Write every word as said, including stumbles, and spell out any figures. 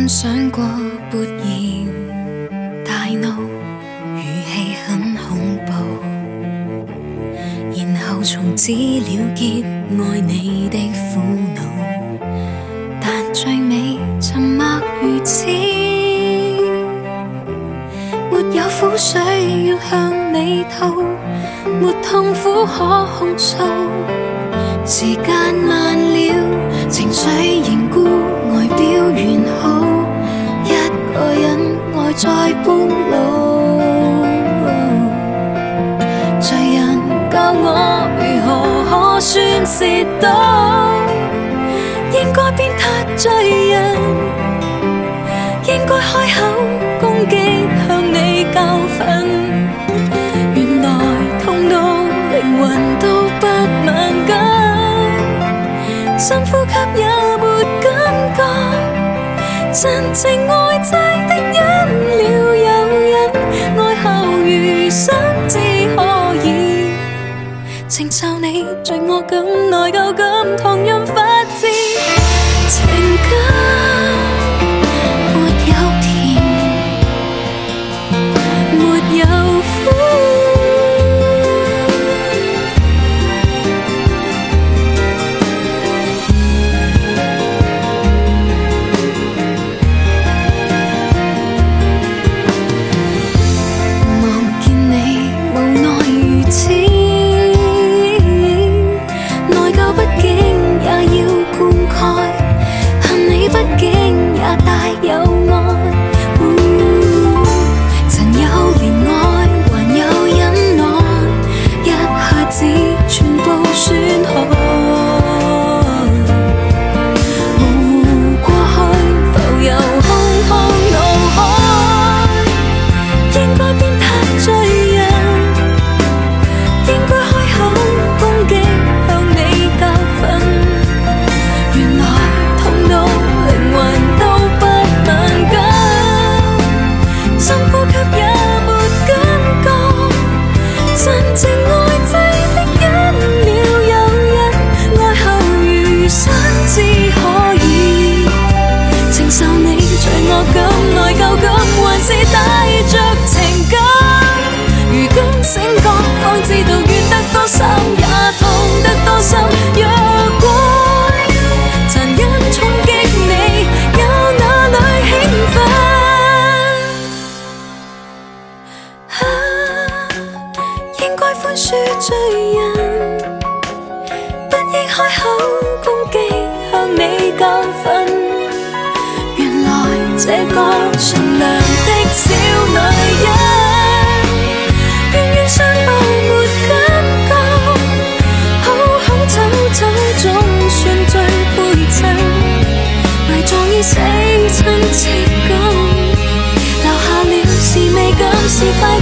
真想過勃然大怒，語氣很恐怖，然後從此了結愛你的苦惱，但最尾沉默如此，沒有苦水要向你吐，沒痛苦可控訴，時間慢了，情緒凝固，外表完好，一個人愛在半路，誰人教我如何可算是到？應該鞭撻罪人，應該開口攻擊向你教訓，原來痛到靈魂都不敏感，深呼吸也沒感覺，真正愛妻的忍了又忍，愛後餘生只可以承受你罪惡感、內疚感，同樣發自情感。沒有甜，沒有苦，望見你無奈如此，內疚不經也要灌溉，恨你不經也帶有愛，哦，曾有憐愛還有忍耐，一下子全部損害，模糊過去浮游空空腦海，應該鞭撻罪人，應該開口攻擊向你教訓，原來痛到靈魂都不敏感，深呼吸也沒感覺，真正愛妻的忍了又忍，愛後餘生只可以承受你罪惡感、內疚感，還是帶着情感。如今醒覺，方知道怨得多深也痛得多深。若果殘忍衝擊你，有哪裏興奮？啊，應該寬恕罪人，不應開口攻擊向你教訓。原來這個善良的小女人，冤冤相報沒感覺，好好走走總算最配襯，埋葬於死親切感，留下了是美感是快